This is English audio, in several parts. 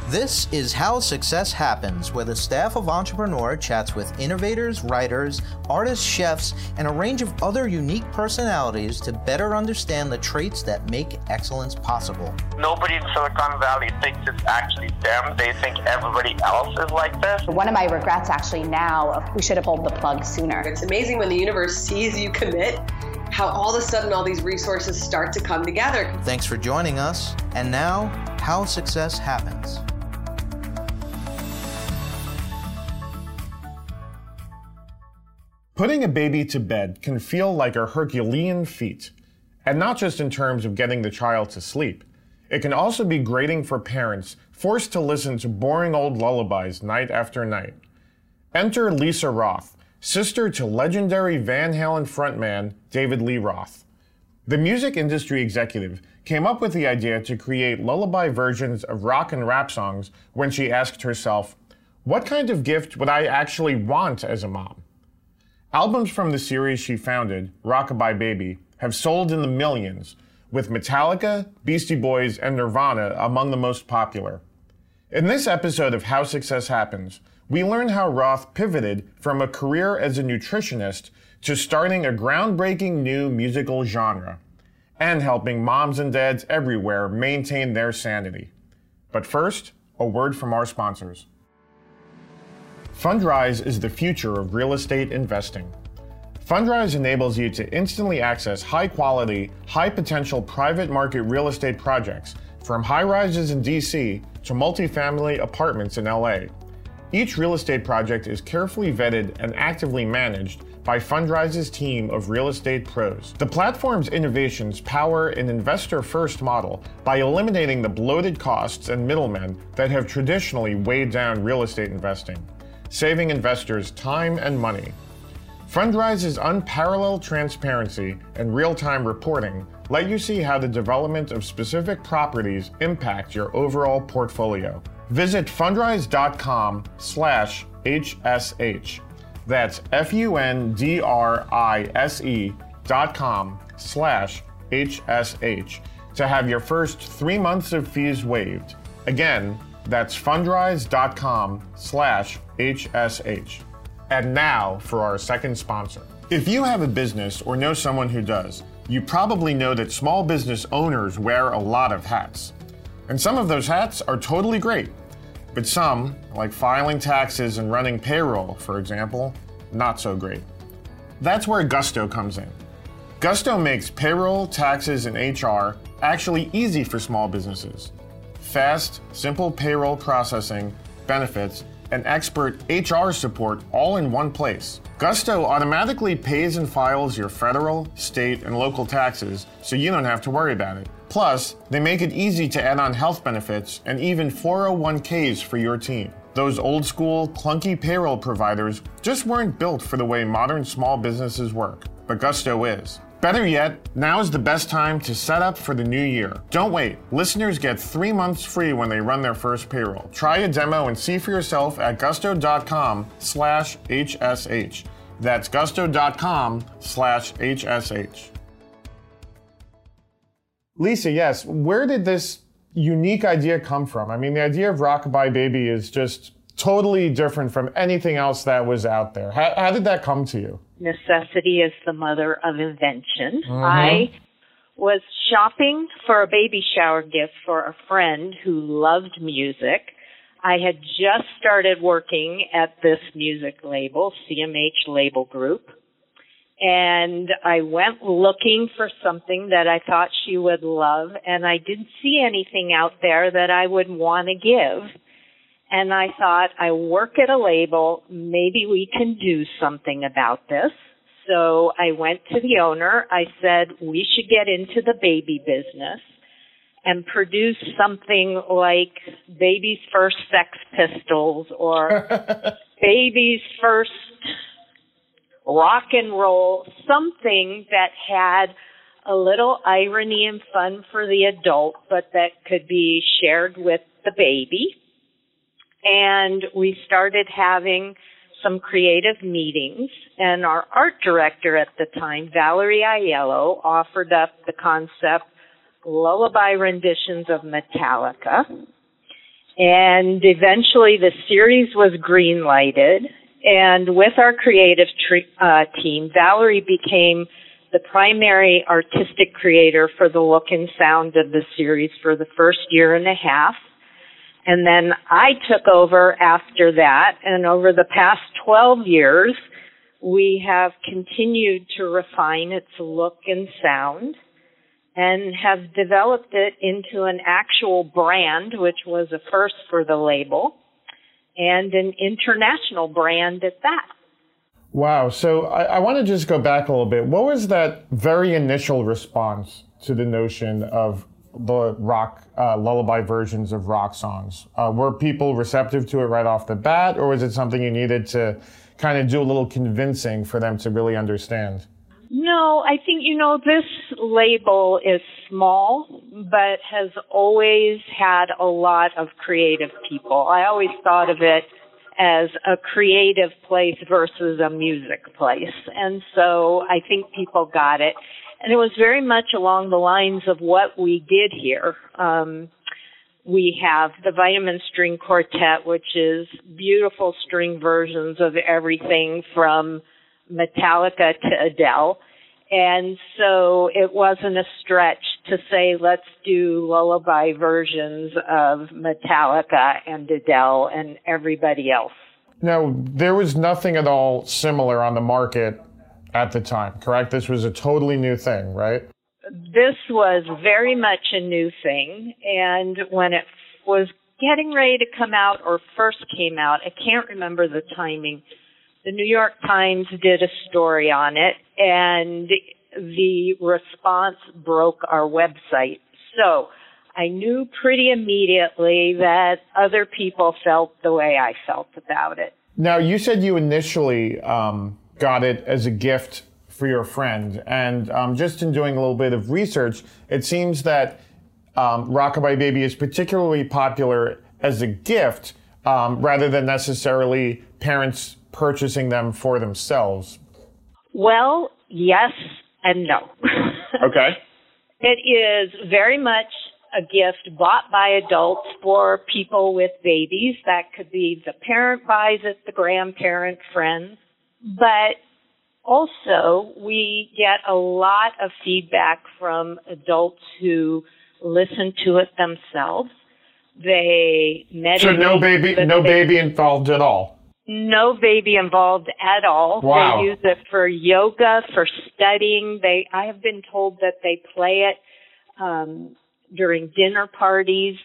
This is How Success Happens, where the staff of Entrepreneur chats with innovators, writers, artists, chefs, and a range of other unique personalities to better understand the traits that make excellence possible. Nobody in Silicon Valley thinks it's actually them. They think everybody else is like this. One of my regrets actually now, we should have pulled the plug sooner. It's amazing when the universe sees you commit, how all of a sudden all these resources start to come together. Thanks for joining us. And now, How Success Happens. Putting a baby to bed can feel like a Herculean feat, and not just in terms of getting the child to sleep. It can also be grating for parents forced to listen to boring old lullabies night after night. Enter Lisa Roth, sister to legendary Van Halen frontman David Lee Roth. The music industry executive came up with the idea to create lullaby versions of rock and rap songs when she asked herself, what kind of gift would I actually want as a mom? Albums from the series she founded, Rockabye Baby, have sold in the millions, with Metallica, Beastie Boys, and Nirvana among the most popular. In this episode of How Success Happens, we learn how Roth pivoted from a career as a nutritionist to starting a groundbreaking new musical genre, and helping moms and dads everywhere maintain their sanity. But first, a word from our sponsors. Fundrise is the future of real estate investing. Fundrise enables you to instantly access high-quality, high-potential private market real estate projects, from high-rises in DC to multifamily apartments in LA. Each real estate project is carefully vetted and actively managed by Fundrise's team of real estate pros. The platform's innovations power an investor-first model by eliminating the bloated costs and middlemen that have traditionally weighed down real estate investing, saving investors time and money. Fundrise's unparalleled transparency and real-time reporting let you see how the development of specific properties impact your overall portfolio. Visit fundrise.com/HSH. That's FUNDRISE.com/HSH to have your first 3 months of fees waived. Again, that's fundrise.com/HSH. And now for our second sponsor. If you have a business or know someone who does, you probably know that small business owners wear a lot of hats. And some of those hats are totally great. But some, like filing taxes and running payroll, for example, not so great. That's where Gusto comes in. Gusto makes payroll, taxes, and HR actually easy for small businesses. Fast, simple payroll processing, benefits, and expert HR support all in one place. Gusto automatically pays and files your federal, state, and local taxes, so you don't have to worry about it. Plus, they make it easy to add on health benefits and even 401ks for your team. Those old school, clunky payroll providers just weren't built for the way modern small businesses work, but Gusto is. Better yet, now is the best time to set up for the new year. Don't wait. Listeners get 3 months free when they run their first payroll. Try a demo and see for yourself at gusto.com/HSH. That's gusto.com/HSH. Lisa, yes, where did this unique idea come from? I mean, the idea of Rockabye Baby is just totally different from anything else that was out there. How did that come to you? Necessity is the mother of invention. I was shopping for a baby shower gift for a friend who loved music. I had just started working at this music label, CMH Label Group, and I went looking for something that I thought she would love, and I didn't see anything out there that I would want to give. And I thought, I work at a label, maybe we can do something about this. So I went to the owner. I said, we should get into the baby business and produce something like Baby's First Sex Pistols or Baby's First Rock and Roll, something that had a little irony and fun for the adult, but that could be shared with the baby. And we started having some creative meetings, and our art director at the time, Valerie Aiello, offered up the concept lullaby renditions of Metallica. And eventually the series was green-lighted. And with our creative team, Valerie became the primary artistic creator for the look and sound of the series for the first year and a half. And then I took over after that, and over the past 12 years, we have continued to refine its look and sound and have developed it into an actual brand, which was a first for the label, and an international brand at that. Wow. So I want to just go back a little bit. What was that very initial response to the notion of the rock lullaby versions of rock songs? Were people receptive to it right off the bat, or was it something you needed to kind of do a little convincing for them to really understand? No, I think, this label is small, but has always had a lot of creative people. I always thought of it as a creative place versus a music place. And so I think people got it. And it was very much along the lines of what we did here. We have the Vitamin String Quartet, which is beautiful string versions of everything from Metallica to Adele. And so it wasn't a stretch to say, let's do lullaby versions of Metallica and Adele and everybody else. Now, there was nothing at all similar on the market at the time, correct? This was a totally new thing, right? This was very much a new thing. And when it was getting ready to come out or first came out, I can't remember the timing, the New York Times did a story on it, and the response broke our website. So I knew pretty immediately that other people felt the way I felt about it. Now, you said you initially got it as a gift for your friend, and just in doing a little bit of research, it seems that Rockabye Baby is particularly popular as a gift rather than necessarily parents purchasing them for themselves. Well, yes and no. Okay. It is very much a gift bought by adults for people with babies. That could be the parent buys it, the grandparent, friends. But also, we get a lot of feedback from adults who listen to it themselves. They meditate. So no baby involved at all? No baby involved at all. Wow. They use it for yoga, for studying. I have been told that they play it during dinner parties,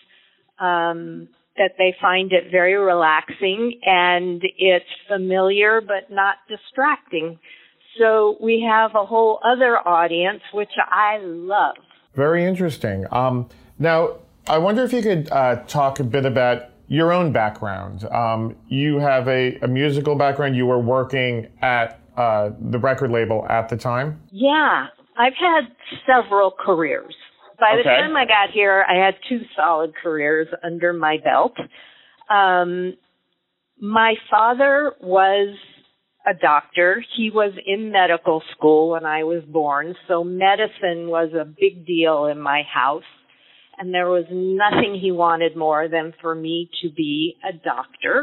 that they find it very relaxing, and it's familiar but not distracting. So we have a whole other audience, which I love. Very interesting. Now, I wonder if you could talk a bit about your own background. You have a musical background. You were working at the record label at the time? Yeah, I've had several careers. By the time I got here, I had 2 solid careers under my belt. My father was a doctor. He was in medical school when I was born, so medicine was a big deal in my house. And there was nothing he wanted more than for me to be a doctor.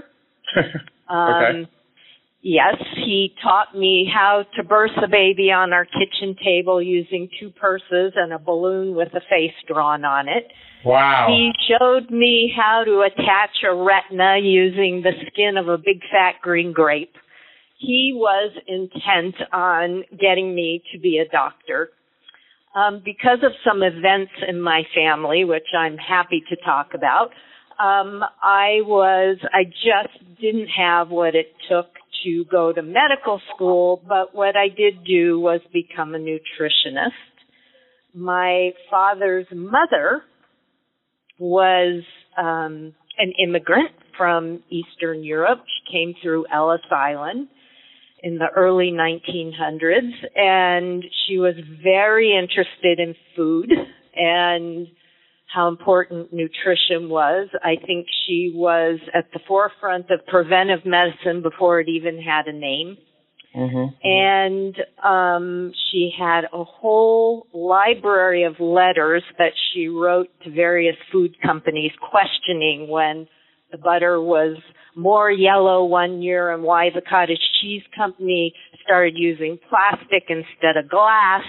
Yes, he taught me how to birth a baby on our kitchen table using 2 purses and a balloon with a face drawn on it. Wow. He showed me how to attach a retina using the skin of a big fat green grape. He was intent on getting me to be a doctor. Because of some events in my family, which I'm happy to talk about, I just didn't have what it took to go to medical school, but what I did do was become a nutritionist. My father's mother was an immigrant from Eastern Europe. She came through Ellis Island in the early 1900s, and she was very interested in food and how important nutrition was. I think she was at the forefront of preventive medicine before it even had a name. And she had a whole library of letters that she wrote to various food companies questioning when the butter was more yellow one year and why the cottage cheese company started using plastic instead of glass.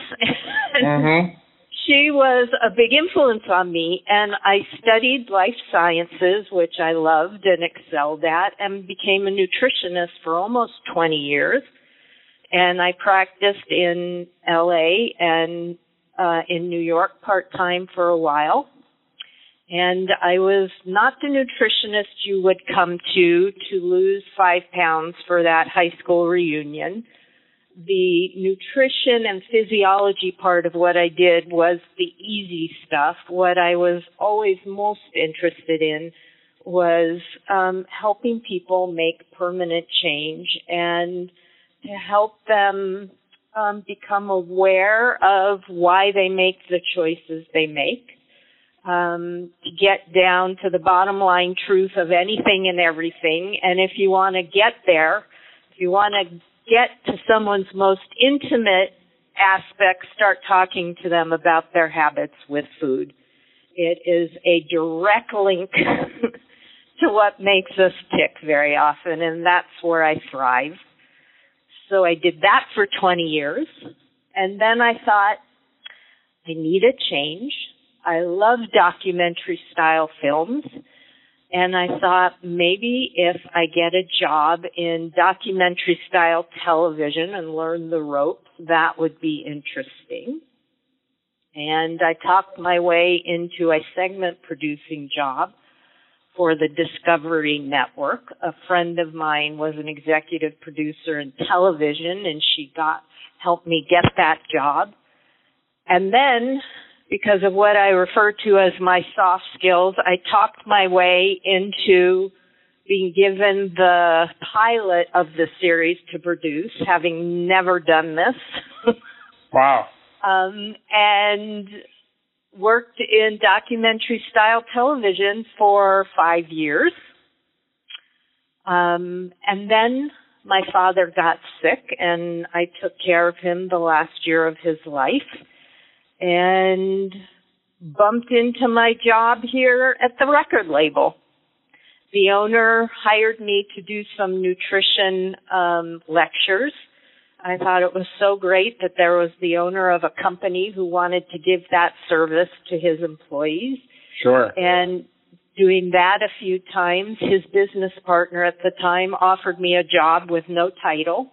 She was a big influence on me, and I studied life sciences, which I loved and excelled at, and became a nutritionist for almost 20 years. And I practiced in LA and in New York part-time for a while. And I was not the nutritionist you would come to lose 5 pounds for that high school reunion. The nutrition and physiology part of what I did was the easy stuff. What I was always most interested in was helping people make permanent change and to help them become aware of why they make the choices they make, to get down to the bottom line truth of anything and everything. And if you want to get there, if you want to get to someone's most intimate aspects, start talking to them about their habits with food. It is a direct link to what makes us tick very often, and that's where I thrive. So I did that for 20 years, and then I thought, I need a change. I love documentary-style films, and I thought maybe if I get a job in documentary-style television and learn the ropes, that would be interesting. And I talked my way into a segment-producing job for the Discovery Network. A friend of mine was an executive producer in television, and she helped me get that job. And then, because of what I refer to as my soft skills, I talked my way into being given the pilot of the series to produce, having never done this. Wow. And worked in documentary-style television for 5 years. And then my father got sick, and I took care of him the last year of his life, and bumped into my job here at the record label. The owner hired me to do some nutrition lectures. I thought it was so great that there was the owner of a company who wanted to give that service to his employees. Sure. And doing that a few times, his business partner at the time offered me a job with no title.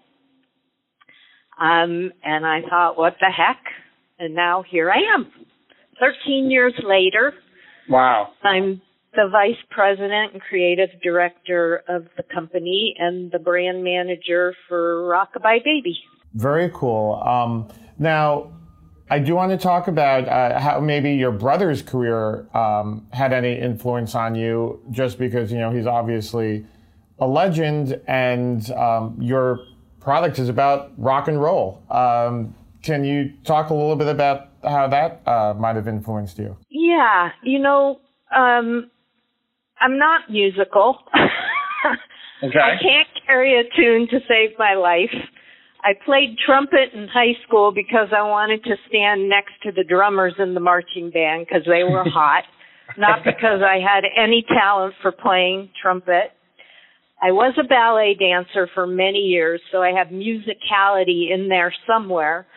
And I thought, what the heck? And now here I am. 13 years later. Wow. I'm the vice president and creative director of the company and the brand manager for Rockabye Baby. Very cool. Now, I do want to talk about how maybe your brother's career had any influence on you, just because, you know, he's obviously a legend and your product is about rock and roll. Can you talk a little bit about how that might have influenced you? Yeah, you know, I'm not musical. Okay. I can't carry a tune to save my life. I played trumpet in high school because I wanted to stand next to the drummers in the marching band because they were hot, not because I had any talent for playing trumpet. I was a ballet dancer for many years, so I have musicality in there somewhere.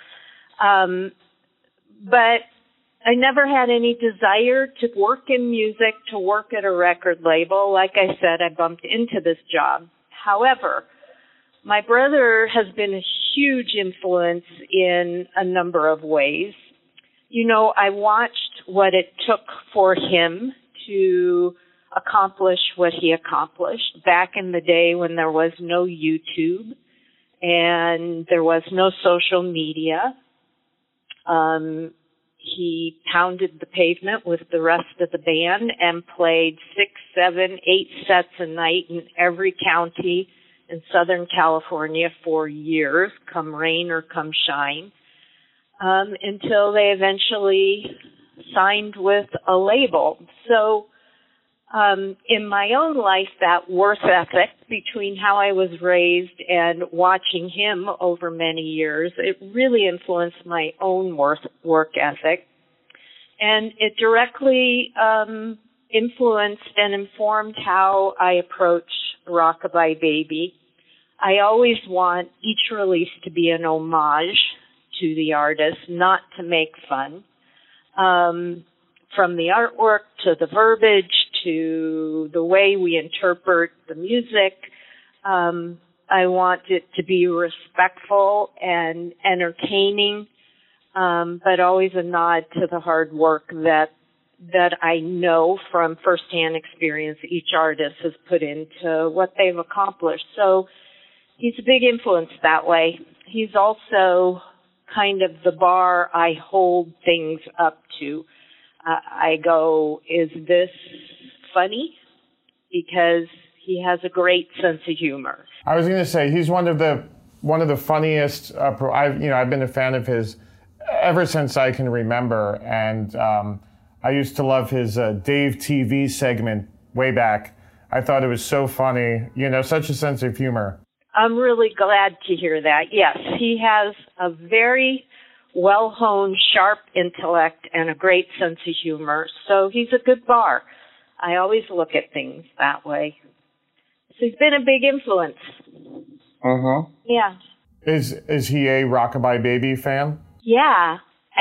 But I never had any desire to work in music, to work at a record label. Like I said, I bumped into this job. However, my brother has been a huge influence in a number of ways. You know, I watched what it took for him to accomplish what he accomplished back in the day when there was no YouTube and there was no social media. He pounded the pavement with the rest of the band and played 6, 7, 8 sets a night in every county in Southern California for years, come rain or come shine, until they eventually signed with a label. So in my own life, that worth ethic between how I was raised and watching him over many years, it really influenced my own work ethic. And it directly influenced and informed how I approach Rockabye Baby. I always want each release to be an homage to the artist, not to make fun. From the artwork to the verbiage to the way we interpret the music, I want it to be respectful and entertaining, but always a nod to the hard work that I know from firsthand experience each artist has put into what they've accomplished. So he's a big influence that way. He's also kind of the bar I hold things up to. I go, is this funny? Because he has a great sense of humor. I was going to say he's one of the funniest. I've been a fan of his ever since I can remember, and I used to love his Dave TV segment way back. I thought it was so funny. Such a sense of humor. I'm really glad to hear that. Yes, he has a very well-honed, sharp intellect and a great sense of humor. So he's a good bar. I always look at things that way. So he's been a big influence. Mm-hmm. Yeah. Is he a Rockabye Baby fan? Yeah. I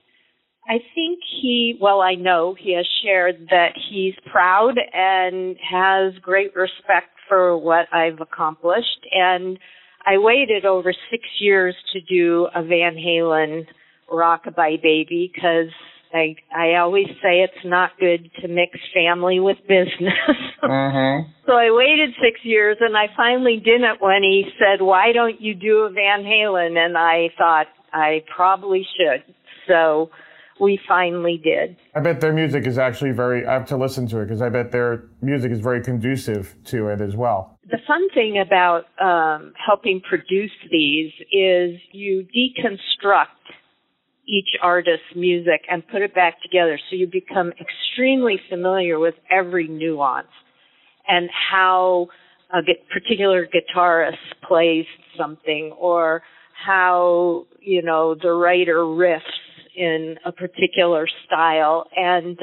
know he has shared that he's proud and has great respect for what I've accomplished. And I waited over 6 years to do a Van Halen Rockabye Baby because I always say it's not good to mix family with business. Mm-hmm. So I waited 6 years, and I finally did it when he said, why don't you do a Van Halen? And I thought I probably should. So we finally did. I bet their music is actually I have to listen to it because I bet their music is very conducive to it as well. The fun thing about helping produce these is you deconstruct each artist's music and put it back together so you become extremely familiar with every nuance and how a particular guitarist plays something or how, the writer riffs in a particular style. And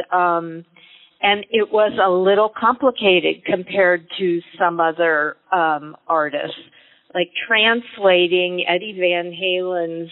it was a little complicated compared to some other artists. Like translating Eddie Van Halen's,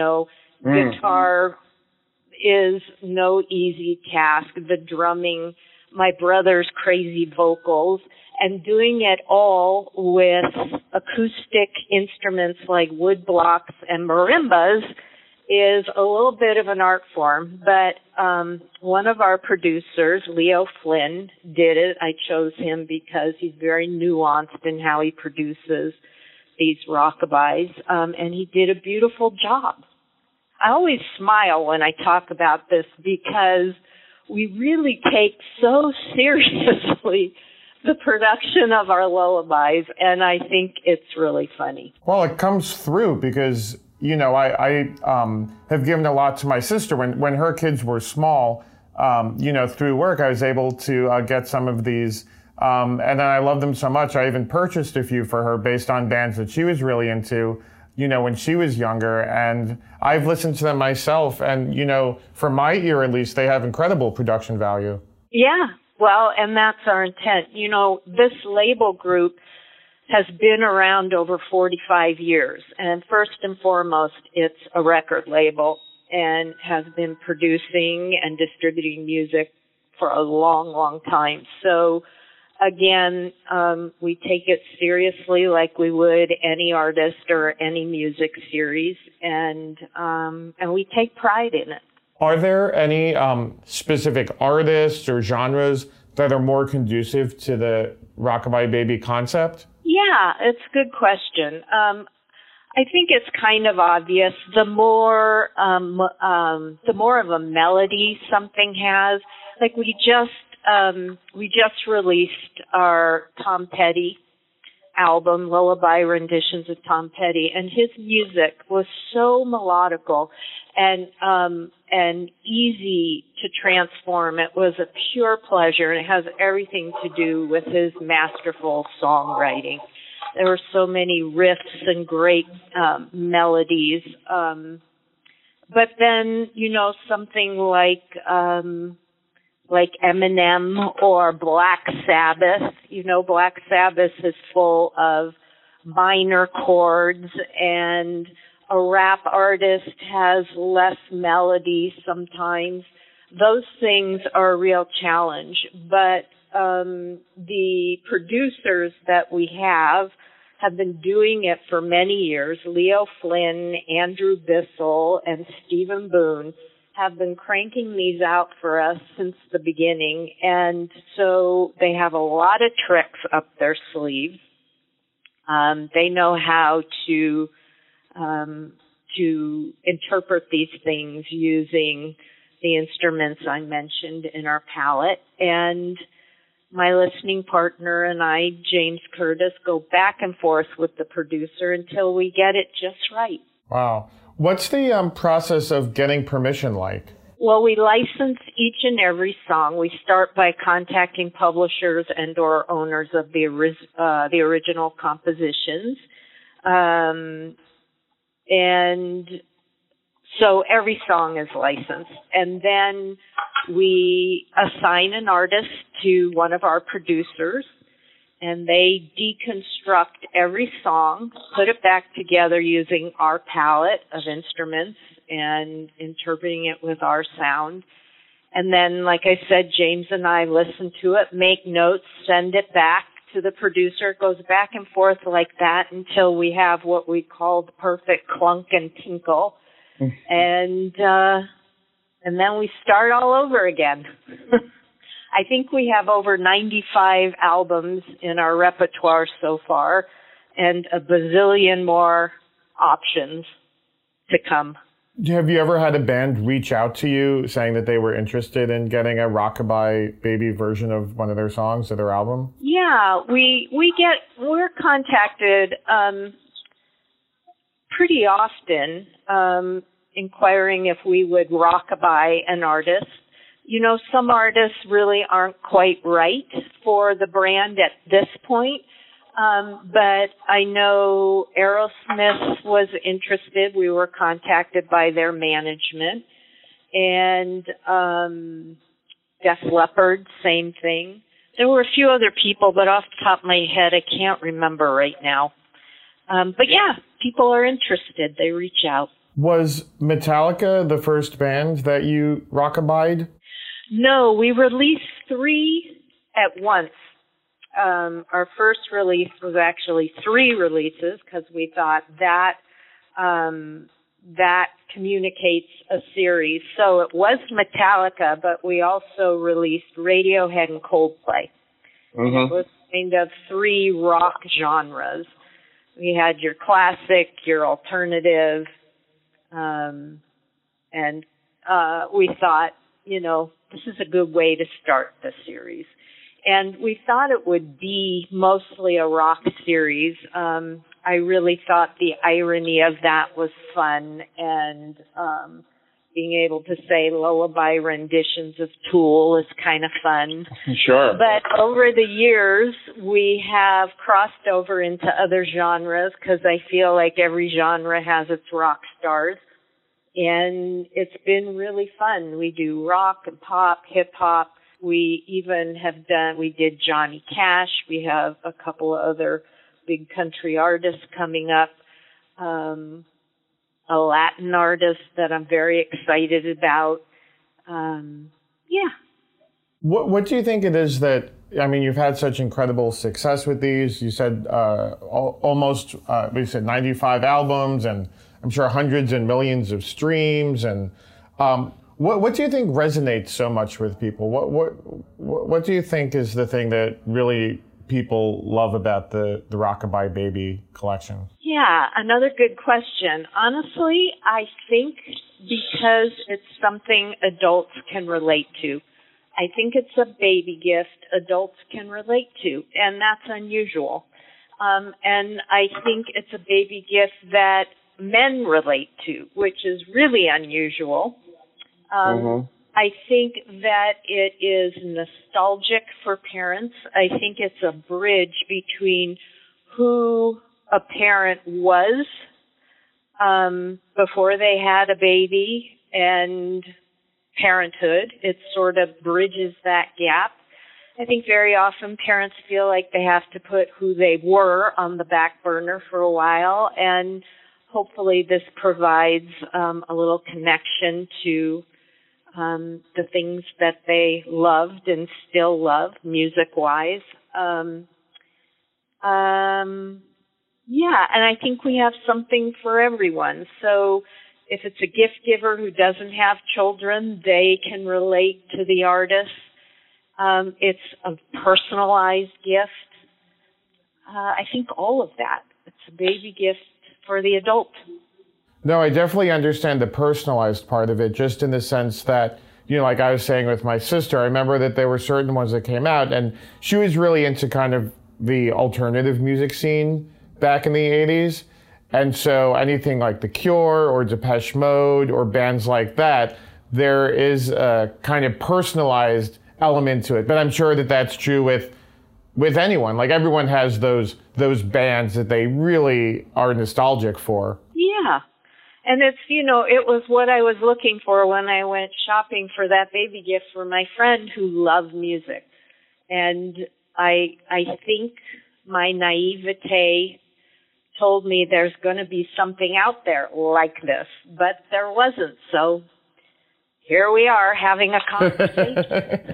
guitar is no easy task. The drumming, my brother's crazy vocals, and doing it all with acoustic instruments like wood blocks and marimbas is a little bit of an art form, but one of our producers, Leo Flynn, did it. I chose him because he's very nuanced in how he produces these rockabys, and he did a beautiful job. I always smile when I talk about this because we really take so seriously the production of our lullabies, and I think it's really funny. Well, it comes through because I have given a lot to my sister. When her kids were small, through work, I was able to get some of these. And then I love them so much, I even purchased a few for her based on bands that she was really into, when she was younger. And I've listened to them myself. And, from my ear at least, they have incredible production value. Yeah, well, and that's our intent. This label group has been around over 45 years. And first and foremost, it's a record label and has been producing and distributing music for a long, long time. So, again, we take it seriously like we would any artist or any music series, and we take pride in it. Are there any specific artists or genres that are more conducive to the Rockabye Baby concept? Yeah, it's a good question. I think it's kind of obvious. The more of a melody something has, like we just released our Tom Petty album, Lullaby Renditions of Tom Petty, and his music was so melodical and easy to transform. It was a pure pleasure, and it has everything to do with his masterful songwriting. There were so many riffs and great melodies. But then, something like Eminem or Black Sabbath. Black Sabbath is full of minor chords, and a rap artist has less melody sometimes. Those things are a real challenge. But the producers that we have been doing it for many years. Leo Flynn, Andrew Bissell, and Stephen Boone have been cranking these out for us since the beginning, and so they have a lot of tricks up their sleeves. They know how to interpret these things using the instruments I mentioned in our palette, and my listening partner and I, James Curtis, go back and forth with the producer until we get it just right. Wow. What's the process of getting permission like? Well, we license each and every song. We start by contacting publishers and or owners of the original compositions. And so every song is licensed. And then we assign an artist to one of our producers, and they deconstruct every song, put it back together using our palette of instruments and interpreting it with our sound. And then, like I said, James and I listen to it, make notes, send it back to the producer. It goes back and forth like that until we have what we call the perfect clunk and tinkle. And then we start all over again. I think we have over 95 albums in our repertoire so far, and a bazillion more options to come. Have you ever had a band reach out to you saying that they were interested in getting a Rockabye Baby version of one of their songs or their album? Yeah, we're contacted pretty often, inquiring if we would rockabye an artist. Some artists really aren't quite right for the brand at this point. But I know Aerosmith was interested. We were contacted by their management. And Def Leppard, same thing. There were a few other people, but off the top of my head, I can't remember right now. But yeah, people are interested. They reach out. Was Metallica the first band that you rockabied? No, we released 3 at once. Our first release was actually 3 releases because we thought that communicates a series. So it was Metallica, but we also released Radiohead and Coldplay. Mm-hmm. It was kind of 3 rock genres. We had your classic, your alternative, and we thought, this is a good way to start the series. And we thought it would be mostly a rock series. I really thought the irony of that was fun, and being able to say lullaby renditions of Tool is kind of fun. Sure. But over the years, we have crossed over into other genres because I feel like every genre has its rock stars. And it's been really fun. We do rock and pop, hip hop. We even we did Johnny Cash. We have a couple of other big country artists coming up. A Latin artist that I'm very excited about. Yeah. What do you think it is that, you've had such incredible success with these. You said almost, we said 95 albums, and I'm sure hundreds and millions of streams. And what do you think resonates so much with people? What do you think is the thing that really people love about the Rockabye Baby collection? Yeah, another good question. Honestly, I think because it's something adults can relate to. I think it's a baby gift adults can relate to, and that's unusual. And I think it's a baby gift that men relate to, which is really unusual. I think that it is nostalgic for parents. I think it's a bridge between who a parent was before they had a baby and parenthood. It sort of bridges that gap. I think very often parents feel like they have to put who they were on the back burner for a while, and hopefully this provides a little connection to the things that they loved and still love, music-wise. Yeah, and I think we have something for everyone. So if it's a gift giver who doesn't have children, they can relate to the artist. It's a personalized gift. I think all of that. It's a baby gift for the adult. No, I definitely understand the personalized part of it, just in the sense that, you know, like I was saying with my sister, I remember that there were certain ones that came out, and she was really into kind of the alternative music scene back in the 80s. And so anything like The Cure or Depeche Mode or bands like that, there is a kind of personalized element to it. But I'm sure that that's true with anyone. Like, everyone has those bands that they really are nostalgic for. Yeah. And it's, you know, it was what I was looking for when I went shopping for that baby gift for my friend who loved music. And I think my naivete told me there's going to be something out there like this, but there wasn't. So here we are having a conversation.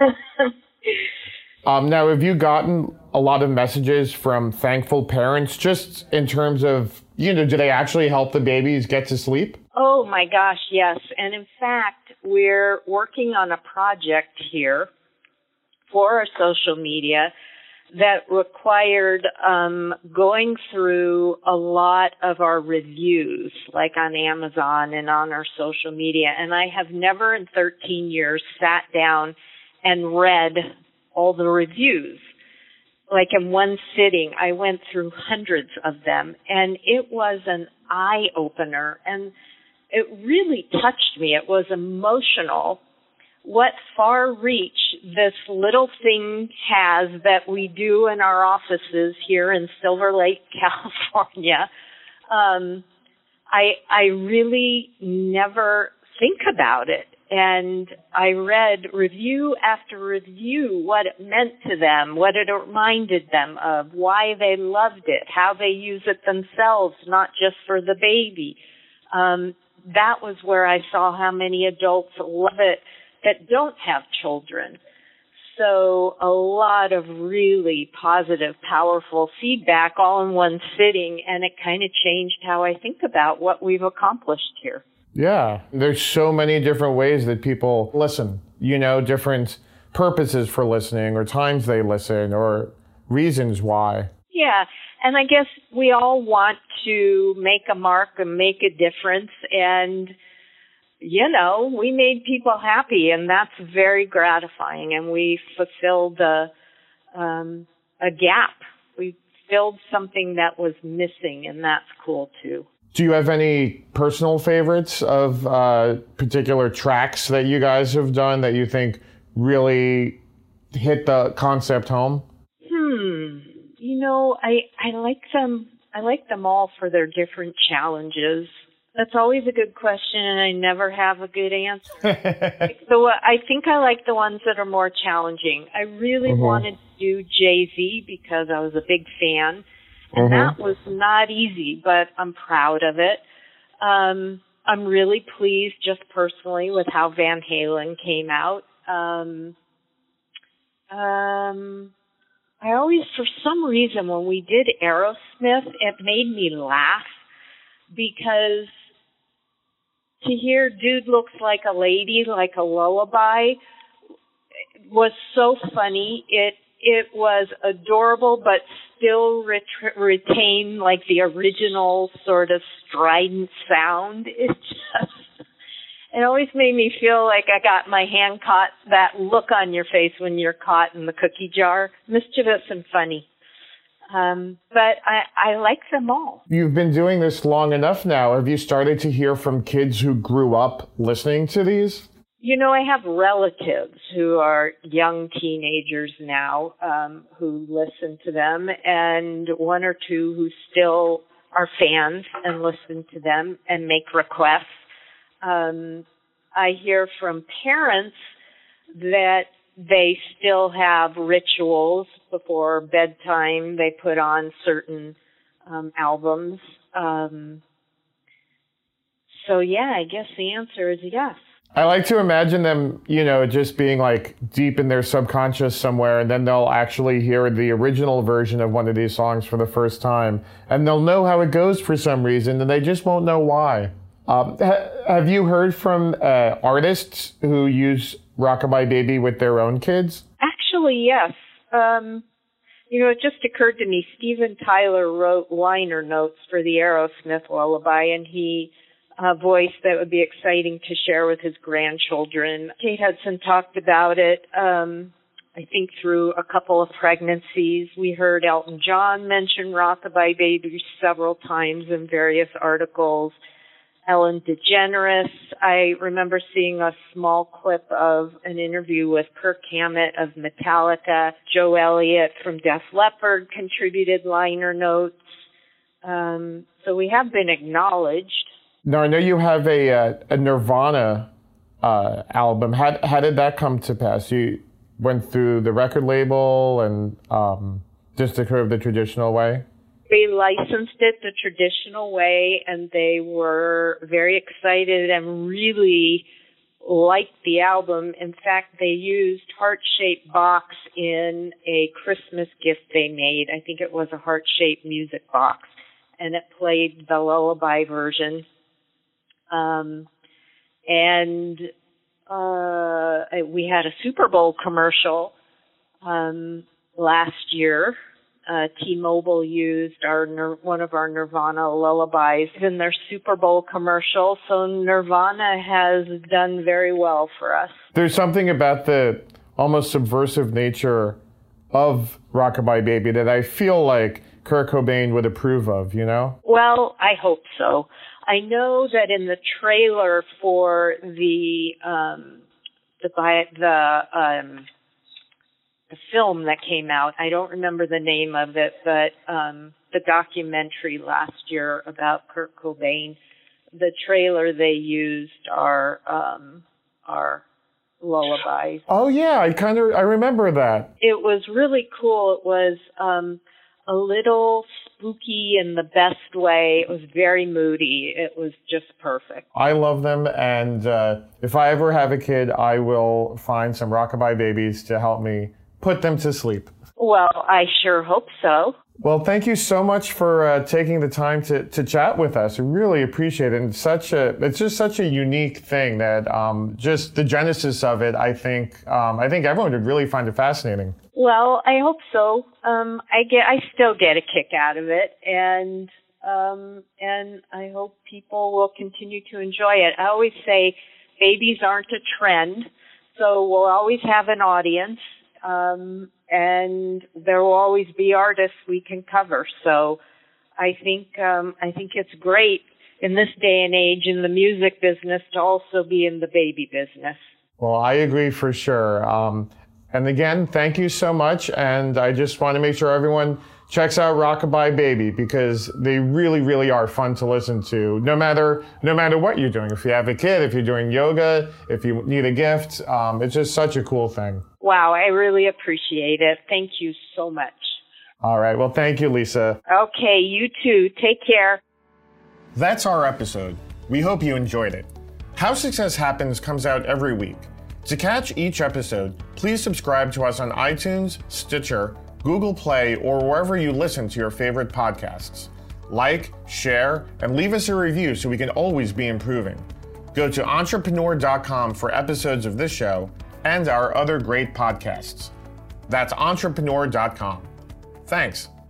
Now, have you gotten a lot of messages from thankful parents, just in terms of, you know, do they actually help the babies get to sleep? Oh my gosh, yes. And in fact, we're working on a project here for our social media that required going through a lot of our reviews, like on Amazon and on our social media. And I have never in 13 years sat down and read all the reviews. Like in one sitting, I went through hundreds of them, and it was an eye-opener, and it really touched me. It was emotional. What far reach this little thing has that we do in our offices here in Silver Lake, California. I really never think about it. And I read review after review what it meant to them, what it reminded them of, why they loved it, how they use it themselves, not just for the baby. That was where I saw how many adults love it that don't have children. So a lot of really positive, powerful feedback all in one sitting, and it kind of changed how I think about what we've accomplished here. Yeah, there's so many different ways that people listen, you know, different purposes for listening or times they listen or reasons why. Yeah, and I guess we all want to make a mark and make a difference, and you know, we made people happy, and that's very gratifying, and we fulfilled a gap. We filled something that was missing, and that's cool too. Do you have any personal favorites of particular tracks that you guys have done that you think really hit the concept home? You know, I like them. I like them all for their different challenges. That's always a good question, and I never have a good answer. So I think I like the ones that are more challenging. I really wanted to do Jay-Z because I was a big fan, and that was not easy, but I'm proud of it. I'm really pleased just personally with how Van Halen came out. I always, for some reason, when we did Aerosmith, it made me laugh because to hear Dude Looks Like a Lady, like a lullaby, was so funny. It was adorable, but still retain like the original sort of strident sound. It always made me feel like I got my hand caught, that look on your face when you're caught in the cookie jar. Mischievous and funny. But I like them all. You've been doing this long enough now. Have you started to hear from kids who grew up listening to these? You know, I have relatives who are young teenagers now who listen to them, and one or two who still are fans and listen to them and make requests. I hear from parents that they still have rituals before bedtime. They put on certain albums. So, yeah, I guess the answer is yes. I like to imagine them, you know, just being like deep in their subconscious somewhere, and then they'll actually hear the original version of one of these songs for the first time, and they'll know how it goes for some reason, and they just won't know why. Have you heard from artists who use Rockabye Baby with their own kids? Actually, yes. You know, it just occurred to me, Steven Tyler wrote liner notes for the Aerosmith lullaby, and he voice that would be exciting to share with his grandchildren. Kate Hudson talked about it, I think, through a couple of pregnancies. We heard Elton John mention Rockabye Baby several times in various articles. Ellen DeGeneres. I remember seeing a small clip of an interview with Kirk Hammett of Metallica. Joe Elliott from Def Leppard contributed liner notes. So we have been acknowledged. Now, I know you have a Nirvana album. How did that come to pass? You went through the record label and just to curve the traditional way? They licensed it the traditional way, and they were very excited and really liked the album. In fact, they used heart-shaped box in a Christmas gift they made. I think it was a heart-shaped music box, and it played the lullaby version. We had a Super Bowl commercial last year. T-Mobile used one of our Nirvana lullabies in their Super Bowl commercial, so Nirvana has done very well for us. There's something about the almost subversive nature of Rockabye Baby that I feel like Kurt Cobain would approve of, you know? Well, I hope so. I know that in the trailer for the film that came out, I don't remember the name of it, but the documentary last year about Kurt Cobain, the trailer they used are lullabies. Oh yeah, I remember that. It was really cool. It was a little spooky in the best way. It was very moody. It was just perfect. I love them, and if I ever have a kid, I will find some Rockabye Babies to help me put them to sleep. Well, I sure hope so. Well, thank you so much for taking the time to chat with us. I really appreciate it. And it's just such a unique thing that just the genesis of it, I think everyone would really find it fascinating. Well, I hope so. I still get a kick out of it, and I hope people will continue to enjoy it. I always say babies aren't a trend, so we'll always have an audience. And there will always be artists we can cover. So I think it's great in this day and age in the music business to also be in the baby business. Well, I agree for sure. And again, thank you so much. And I just want to make sure everyone checks out Rockabye Baby because they really, really are fun to listen to, no matter what you're doing. If you have a kid, if you're doing yoga, if you need a gift, it's just such a cool thing. Wow, I really appreciate it. Thank you so much. All right, well, thank you, Lisa. Okay, you too. Take care. That's our episode. We hope you enjoyed it. How Success Happens comes out every week. To catch each episode, please subscribe to us on iTunes, Stitcher, Google Play, or wherever you listen to your favorite podcasts. Like, share, and leave us a review so we can always be improving. Go to Entrepreneur.com for episodes of this show and our other great podcasts. That's Entrepreneur.com. Thanks.